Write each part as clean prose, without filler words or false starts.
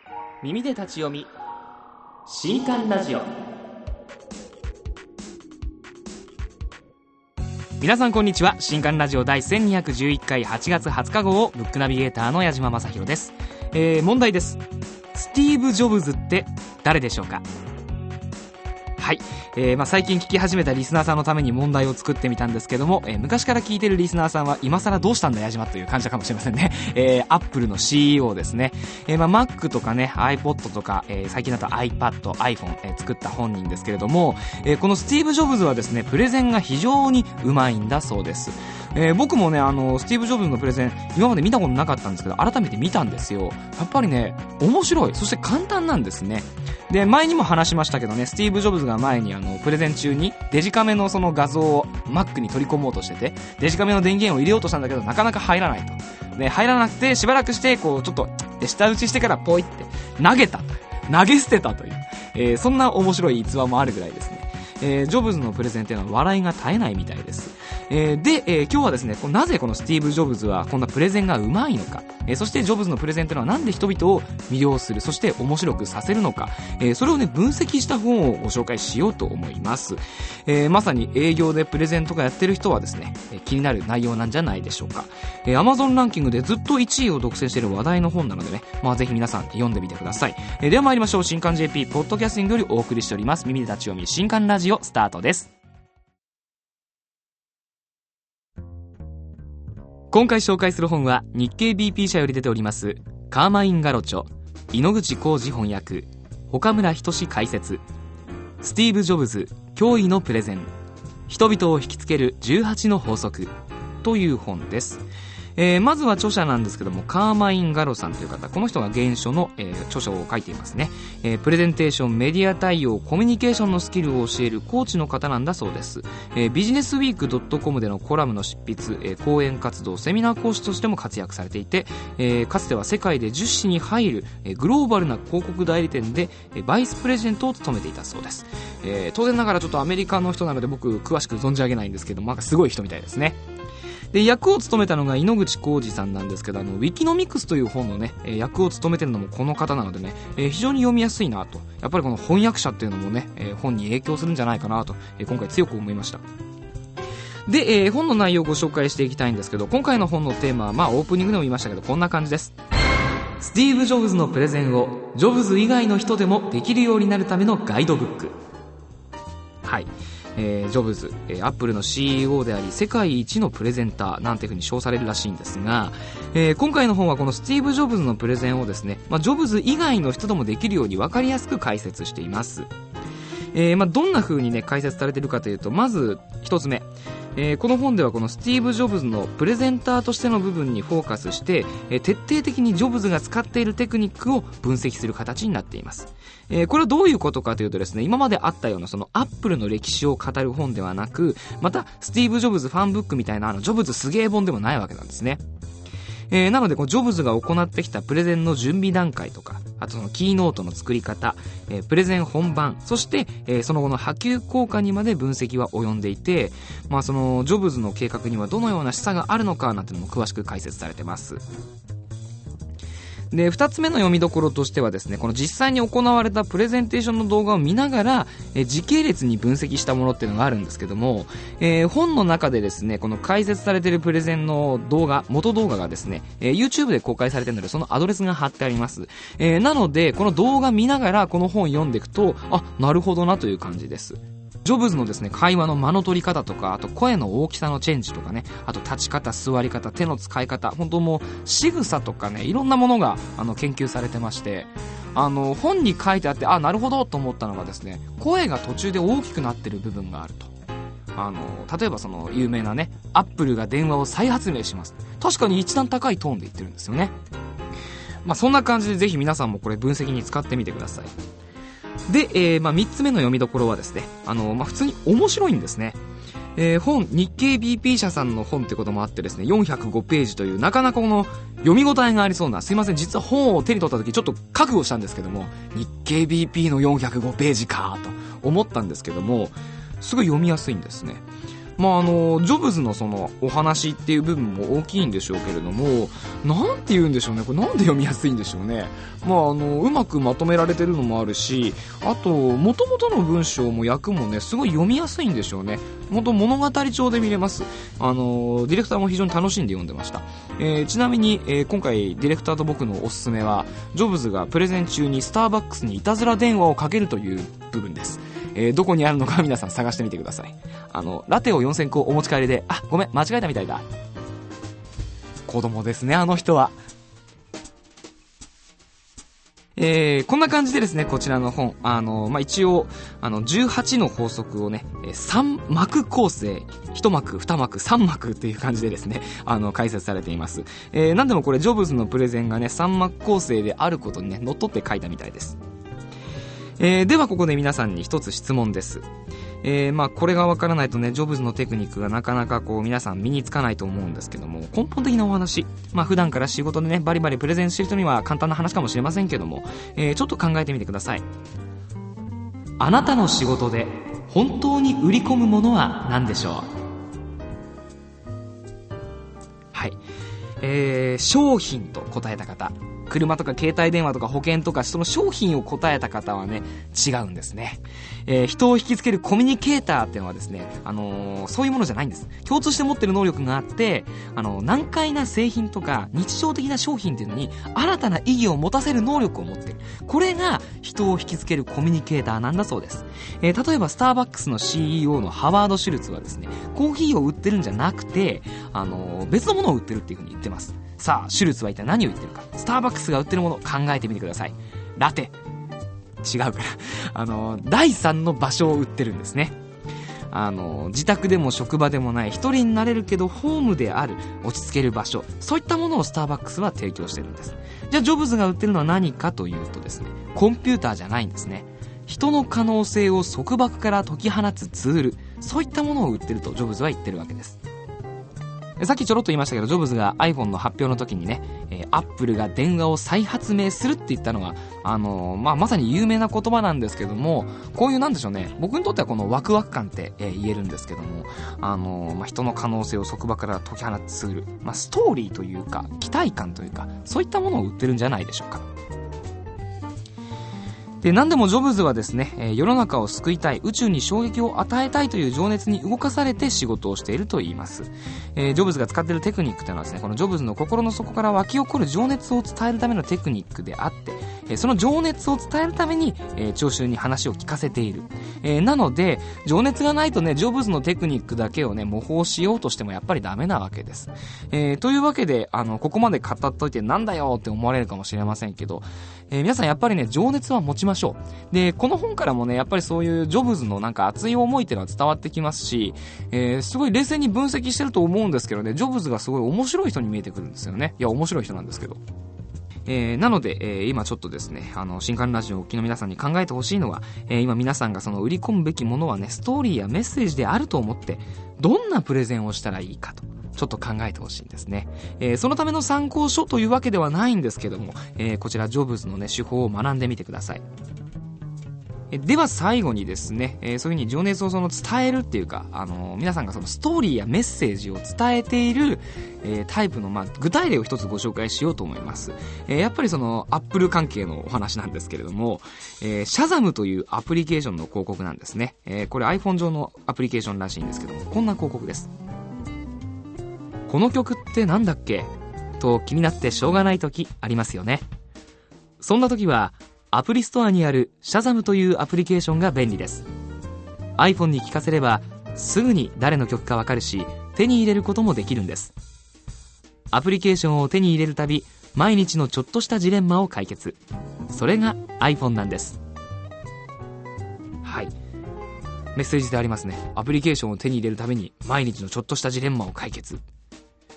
耳で立ち読み新刊ラジオ。皆さんこんにちは。新刊ラジオ第1211回8月20日号をブックナビゲーターの矢島正宏です。問題です。スティーブ・ジョブズって誰でしょうか？はい、最近聞き始めたリスナーさんのために問題を作ってみたんですけども、昔から聞いてるリスナーさんは今更どうしたんだ矢島という感じかもしれませんね。アップルの CEO ですね。Mac とかね iPod とか、最近だと iPad、iPhone、作った本人ですけれども、このスティーブ・ジョブズはですねプレゼンが非常にうまいんだそうです。僕もねスティーブ・ジョブズのプレゼン今まで見たことなかったんですけど改めて見たんですよ。やっぱりね面白い、そして簡単なんですね。で前にも話しましたけどね、スティーブ・ジョブズが前にプレゼン中にデジカメのその画像を Mac に取り込もうとしてて、デジカメの電源を入れようとしたんだけどなかなか入らないと。で入らなくてしばらくしてこうちょっと下打ちしてからポイって投げ捨てたという、そんな面白い逸話もあるぐらいですね。ジョブズのプレゼンっていうのは笑いが絶えないみたいです。で、今日はですねなぜこのスティーブ・ジョブズはこんなプレゼンがうまいのか、そしてジョブズのプレゼンっていうのはなんで人々を魅了する、そして面白くさせるのか、それをね分析した本をご紹介しようと思います。まさに営業でプレゼンとかやってる人はですね、気になる内容なんじゃないでしょうか。Amazon ランキングでずっと1位を独占している話題の本なのでね、ぜひ皆さん読んでみてください。では参りましょう。新刊 JP ポッドキャスティングよりお送りしております耳で立ち読み新刊ラジオスタートです。今回紹介する本は日経 BP 社より出ておりますカーマイン・ガロ著、井ノ口浩二翻訳、岡村仁解説、スティーブ・ジョブズ驚異のプレゼン、人々を引きつける18の法則という本です。まずは著者なんですけどもカーマイン・ガロさんという方、この人が原書の、著書を書いていますね。プレゼンテーション、メディア対応、コミュニケーションのスキルを教えるコーチの方なんだそうです。ビジネスウィーク .com でのコラムの執筆、講演活動、セミナー講師としても活躍されていて、かつては世界で10紙に入る、グローバルな広告代理店で、バイスプレジデントを務めていたそうです。当然ながらちょっとアメリカの人なので僕詳しく存じ上げないんですけども、すごい人みたいですね。で役を務めたのが井ノ口浩二さんなんですけど、ウィキノミクスという本のね役を務めてるのもこの方なのでね、非常に読みやすいなと。やっぱりこの翻訳者っていうのもね、本に影響するんじゃないかなと、今回強く思いました。で、本の内容をご紹介していきたいんですけど、今回の本のテーマはオープニングでも言いましたけどこんな感じです。スティーブ・ジョブズのプレゼンをジョブズ以外の人でもできるようになるためのガイドブック。はい、ジョブズ、アップルの CEO であり世界一のプレゼンターなんていう風に称されるらしいんですが、今回の本はこのスティーブ・ジョブズのプレゼンをですね、ジョブズ以外の人でもできるように分かりやすく解説しています。どんな風にね解説されているかというと、まず一つ目、この本ではこのスティーブ・ジョブズのプレゼンターとしての部分にフォーカスして、徹底的にジョブズが使っているテクニックを分析する形になっています。これはどういうことかというとですね、今まであったようなそのアップルの歴史を語る本ではなく、またスティーブ・ジョブズファンブックみたいなジョブズすげー本でもないわけなんですね。なのでこのジョブズが行ってきたプレゼンの準備段階とか、あとそのキーノートの作り方、プレゼン本番、そして、その後の波及効果にまで分析は及んでいて、そのジョブズの計画にはどのような示唆があるのかなんていうのも詳しく解説されてます。で2つ目の読みどころとしてはですね、この実際に行われたプレゼンテーションの動画を見ながら時系列に分析したものっていうのがあるんですけども、本の中でですねこの解説されているプレゼンの動画、元動画がですね、YouTube で公開されているのでそのアドレスが貼ってあります。なのでこの動画見ながらこの本読んでいくと、なるほどなという感じです。ジョブズのですね会話の間の取り方とか、あと声の大きさのチェンジとかね、あと立ち方、座り方、手の使い方、本当もう仕草とかね、いろんなものが研究されてまして、本に書いてあってなるほどと思ったのがですね、声が途中で大きくなってる部分があると。例えばその有名なね、アップルが電話を再発明します、確かに一段高いトーンで言ってるんですよね。そんな感じでぜひ皆さんもこれ分析に使ってみてください。で、3つ目の読みどころはですね、普通に面白いんですね。本、日経 BP 社さんの本ってこともあってですね、405ページというなかなかこの読み応えがありそうな、すいません、実は本を手に取った時ちょっと覚悟したんですけども、日経 BP の405ページかと思ったんですけども、すごい読みやすいんですね。 ジョブズのそのお話っていう部分も大きいんでしょうけれども、なんて言うんでしょうね、これなんで読みやすいんでしょうね。うまくまとめられてるのもあるし、あと元々の文章も訳もねすごい読みやすいんでしょうね。元物語調で見れます。ディレクターも非常に楽しんで読んでました。ちなみに、今回ディレクターと僕のおすすめは、ジョブズがプレゼン中にスターバックスにいたずら電話をかけるという部分です。どこにあるのか皆さん探してみてください。ラテを4000個お持ち帰りで、ごめん間違えたみたいだ。子供ですね、あの人は。こんな感じでですね、こちらの本、一応18の法則をね、3幕構成、1幕2幕3幕っていう感じでですね、解説されています。なんでもこれジョブズのプレゼンがね3幕構成であることにねのっとって書いたみたいです。ではここで皆さんに一つ質問です。これがわからないとね、ジョブズのテクニックがなかなか皆さん身につかないと思うんですけども、根本的なお話、普段から仕事でねバリバリプレゼンしてる人には簡単な話かもしれませんけども、ちょっと考えてみてください。あなたの仕事で本当に売り込むものは何でしょう？はい、商品と答えた方、車とか携帯電話とか保険とかその商品を答えた方はね違うんですね。人を引きつけるコミュニケーターっていうのはですね、そういうものじゃないんです。共通して持ってる能力があって、難解な製品とか日常的な商品っていうのに新たな意義を持たせる能力を持ってる。これが人を引きつけるコミュニケーターなんだそうです。例えばスターバックスの CEO のハワード・シュルツはですね、コーヒーを売ってるんじゃなくて別のものを売ってるっていうふうに言ってます。さあシュルツは一体何を言ってるか。スターバックスが売ってるものを考えてみてください。ラテ違うから第3の場所を売ってるんですね。自宅でも職場でもない一人になれるけどホームである落ち着ける場所、そういったものをスターバックスは提供してるんです。じゃあジョブズが売ってるのは何かというとですね、コンピューターじゃないんですね。人の可能性を束縛から解き放つツール、そういったものを売ってるとジョブズは言ってるわけです。さっきちょろっと言いましたけど、ジョブズが iPhone の発表の時にね、アップルが電話を再発明するって言ったのはまさに有名な言葉なんですけども、こういうなんでしょうね、僕にとってはこのワクワク感って、言えるんですけども、人の可能性を束縛から解き放つツール、ストーリーというか期待感というか、そういったものを売ってるんじゃないでしょうか。で、何でもジョブズはですね、世の中を救いたい、宇宙に衝撃を与えたいという情熱に動かされて仕事をしていると言います。ジョブズが使っているテクニックというのはですね、このジョブズの心の底から湧き起こる情熱を伝えるためのテクニックであって、その情熱を伝えるために、聴衆に話を聞かせている。なので、情熱がないとね、ジョブズのテクニックだけをね、模倣しようとしてもやっぱりダメなわけです。というわけで、ここまで語っといてなんだよって思われるかもしれませんけど、皆さんやっぱりね、情熱は持ちましょう。で、この本からもね、やっぱりそういうジョブズのなんか熱い思いっていうのは伝わってきますし、すごい冷静に分析してると思うんですけどね、ジョブズがすごい面白い人に見えてくるんですよね。いや、面白い人なんですけど。なので、今ちょっとですね、新刊ラジオをお聞きの皆さんに考えてほしいのは、今皆さんがその売り込むべきものはね、ストーリーやメッセージであると思って、どんなプレゼンをしたらいいかと。ちょっと考えてほしいんですね。そのための参考書というわけではないんですけども、こちらジョブズのね、手法を学んでみてください。では最後にですね、そういう風に情熱をその伝えるっていうか、皆さんがそのストーリーやメッセージを伝えている、タイプの具体例を一つご紹介しようと思います。やっぱりそのアップル関係のお話なんですけれども、シャザムというアプリケーションの広告なんですね。これ iPhone 上のアプリケーションらしいんですけども、こんな広告です。この曲ってなんだっけと気になってしょうがない時ありますよね。そんな時はアプリストアにあるシャザムというアプリケーションが便利です。 iPhone に聞かせればすぐに誰の曲かわかるし、手に入れることもできるんです。アプリケーションを手に入れるたび、毎日のちょっとしたジレンマを解決。それが iPhone なんです。はい、メッセージでありますね。アプリケーションを手に入れるために毎日のちょっとしたジレンマを解決。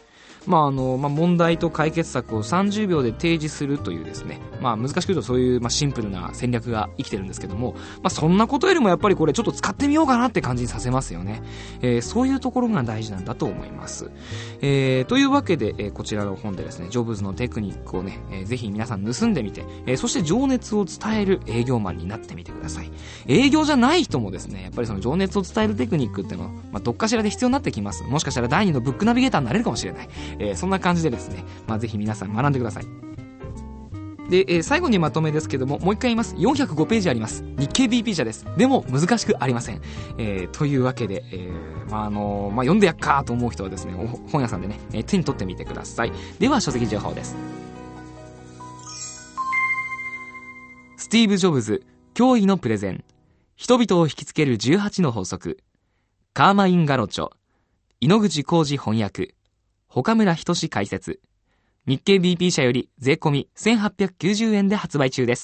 問題と解決策を30秒で提示するというですね、難しく言うとそういうシンプルな戦略が生きてるんですけども、そんなことよりもやっぱりこれちょっと使ってみようかなって感じにさせますよね。そういうところが大事なんだと思います。というわけで、こちらの本でですね、ジョブズのテクニックをね、ぜひ皆さん盗んでみて、そして情熱を伝える営業マンになってみてください。営業じゃない人もですね、やっぱりその情熱を伝えるテクニックっていうのは、どっかしらで必要になってきます。もしかしたら第2のブックナビゲーターになれるかもしれない。そんな感じでですね、ぜひ皆さん学んでください。で、最後にまとめですけども、もう一回言います。405ページあります。日経 BP 社です。でも難しくありません。というわけで、読んでやっかーと思う人はですね、本屋さんでね、手に取ってみてください。では書籍情報です。スティーブ・ジョブズ、驚異のプレゼン。人々を引きつける18の法則。カーマイン・ガロチョ。井ノ口浩二翻訳。岡村仁志解説。日経 BP 社より税込み1890円で発売中です。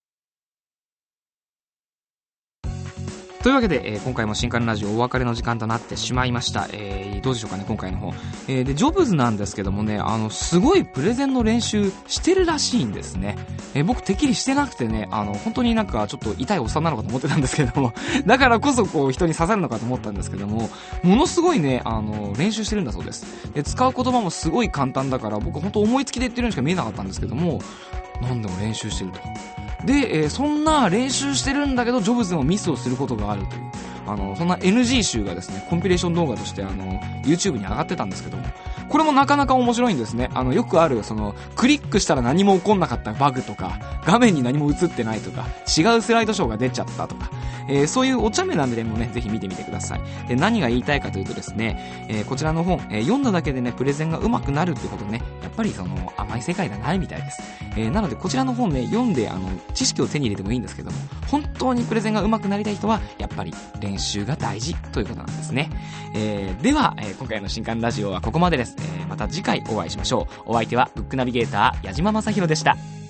というわけで、今回も新刊ラジオお別れの時間となってしまいました。どうでしょうかね、今回の方。で、ジョブズなんですけどもね、すごいプレゼンの練習してるらしいんですね。僕てっきりしてなくてね、本当になんかちょっと痛いおっさんなのかと思ってたんですけども、だからこそこう人に刺さるのかと思ったんですけども、ものすごいね、練習してるんだそうです。で、使う言葉もすごい簡単だから、僕本当思いつきで言ってるようにしか見えなかったんですけども、何でも練習してると。で、そんな練習してるんだけどジョブズでもミスをすることがあるというそんな NG 集がですねコンピレーション動画としてYouTube に上がってたんですけども、これもなかなか面白いんですね。よくあるクリックしたら何も起こんなかったバグとか、画面に何も映ってないとか、違うスライドショーが出ちゃったとか、そういうお茶目なんでもね、ぜひ見てみてください。で、何が言いたいかというとですね、こちらの本、読んだだけでねプレゼンが上手くなるってことね、やっぱり甘い世界ではないみたいです。なのでこちらの本ね読んで知識を手に入れてもいいんですけども、本当にプレゼンが上手くなりたい人はやっぱり練習が大事ということなんですね。では、今回の新刊ラジオはここまでです。また次回お会いしましょう。お相手はブックナビゲーター矢島正宏でした。